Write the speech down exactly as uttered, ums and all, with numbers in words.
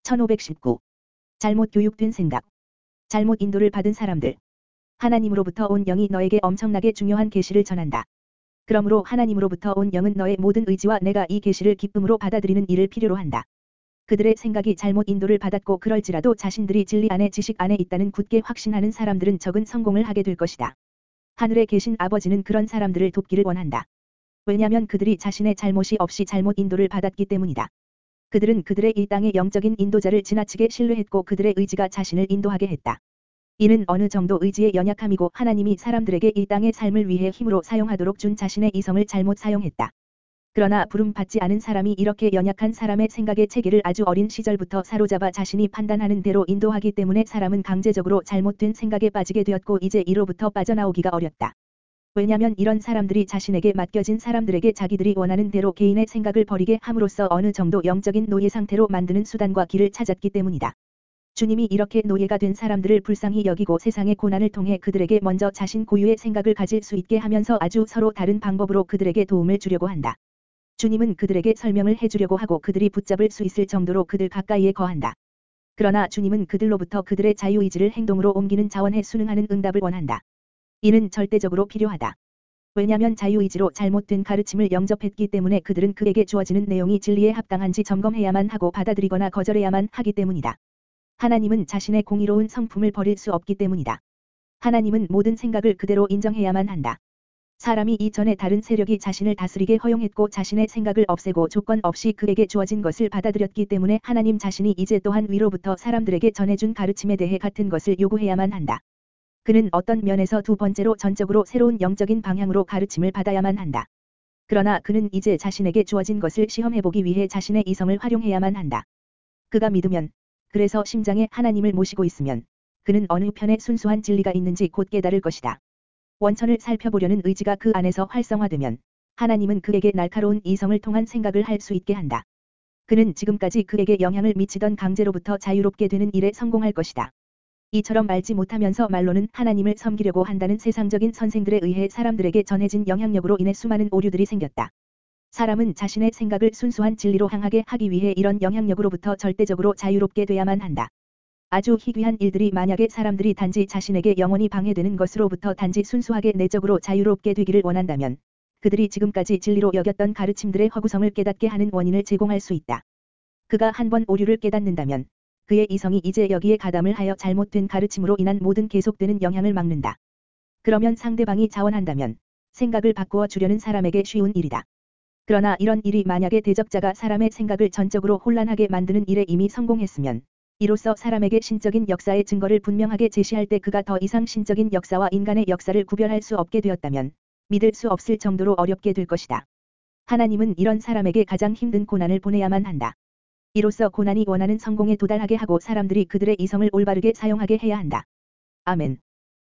천오백십구. 잘못 교육된 생각. 잘못 인도를 받은 사람들. 하나님으로부터 온 영이 너에게 엄청나게 중요한 계시를 전한다. 그러므로 하나님으로부터 온 영은 너의 모든 의지와 내가 이 계시를 기쁨으로 받아들이는 일을 필요로 한다. 그들의 생각이 잘못 인도를 받았고 그럴지라도 자신들이 진리 안에 지식 안에 있다는 굳게 확신하는 사람들은 적은 성공을 하게 될 것이다. 하늘에 계신 아버지는 그런 사람들을 돕기를 원한다. 왜냐하면 그들이 자신의 잘못이 없이 잘못 인도를 받았기 때문이다. 그들은 그들의 이 땅의 영적인 인도자를 지나치게 신뢰했고 그들의 의지가 자신을 인도하게 했다. 이는 어느 정도 의지의 연약함이고 하나님이 사람들에게 이 땅의 삶을 위해 힘으로 사용하도록 준 자신의 이성을 잘못 사용했다. 그러나 부름받지 않은 사람이 이렇게 연약한 사람의 생각의 체계를 아주 어린 시절부터 사로잡아 자신이 판단하는 대로 인도하기 때문에 사람은 강제적으로 잘못된 생각에 빠지게 되었고 이제 이로부터 빠져나오기가 어렵다. 왜냐하면 이런 사람들이 자신에게 맡겨진 사람들에게 자기들이 원하는 대로 개인의 생각을 버리게 함으로써 어느 정도 영적인 노예 상태로 만드는 수단과 길을 찾았기 때문이다. 주님이 이렇게 노예가 된 사람들을 불쌍히 여기고 세상의 고난을 통해 그들에게 먼저 자신 고유의 생각을 가질 수 있게 하면서 아주 서로 다른 방법으로 그들에게 도움을 주려고 한다. 주님은 그들에게 설명을 해주려고 하고 그들이 붙잡을 수 있을 정도로 그들 가까이에 거한다. 그러나 주님은 그들로부터 그들의 자유의지를 행동으로 옮기는 자원에 순응하는 응답을 원한다. 이는 절대적으로 필요하다. 왜냐하면 자유의지로 잘못된 가르침을 영접했기 때문에 그들은 그에게 주어지는 내용이 진리에 합당한지 점검해야만 하고 받아들이거나 거절해야만 하기 때문이다. 하나님은 자신의 공의로운 성품을 버릴 수 없기 때문이다. 하나님은 모든 생각을 그대로 인정해야만 한다. 사람이 이전에 다른 세력이 자신을 다스리게 허용했고 자신의 생각을 없애고 조건 없이 그에게 주어진 것을 받아들였기 때문에 하나님 자신이 이제 또한 위로부터 사람들에게 전해준 가르침에 대해 같은 것을 요구해야만 한다. 그는 어떤 면에서 두 번째로 전적으로 새로운 영적인 방향으로 가르침을 받아야만 한다. 그러나 그는 이제 자신에게 주어진 것을 시험해보기 위해 자신의 이성을 활용해야만 한다. 그가 믿으면, 그래서 심장에 하나님을 모시고 있으면, 그는 어느 편에 순수한 진리가 있는지 곧 깨달을 것이다. 원천을 살펴보려는 의지가 그 안에서 활성화되면, 하나님은 그에게 날카로운 이성을 통한 생각을 할 수 있게 한다. 그는 지금까지 그에게 영향을 미치던 강제로부터 자유롭게 되는 일에 성공할 것이다. 이처럼 알지 못하면서 말로는 하나님을 섬기려고 한다는 세상적인 선생들에 의해 사람들에게 전해진 영향력으로 인해 수많은 오류들이 생겼다. 사람은 자신의 생각을 순수한 진리로 향하게 하기 위해 이런 영향력으로부터 절대적으로 자유롭게 돼야만 한다. 아주 희귀한 일들이 만약에 사람들이 단지 자신에게 영원히 방해되는 것으로부터 단지 순수하게 내적으로 자유롭게 되기를 원한다면, 그들이 지금까지 진리로 여겼던 가르침들의 허구성을 깨닫게 하는 원인을 제공할 수 있다. 그가 한번 오류를 깨닫는다면, 그의 이성이 이제 여기에 가담을 하여 잘못된 가르침으로 인한 모든 계속되는 영향을 막는다. 그러면 상대방이 자원한다면 생각을 바꾸어 주려는 사람에게 쉬운 일이다. 그러나 이런 일이 만약에 대적자가 사람의 생각을 전적으로 혼란하게 만드는 일에 이미 성공했으면 이로써 사람에게 신적인 역사의 증거를 분명하게 제시할 때 그가 더 이상 신적인 역사와 인간의 역사를 구별할 수 없게 되었다면 믿을 수 없을 정도로 어렵게 될 것이다. 하나님은 이런 사람에게 가장 힘든 고난을 보내야만 한다. 이로써 고난이 원하는 성공에 도달하게 하고 사람들이 그들의 이성을 올바르게 사용하게 해야 한다. 아멘.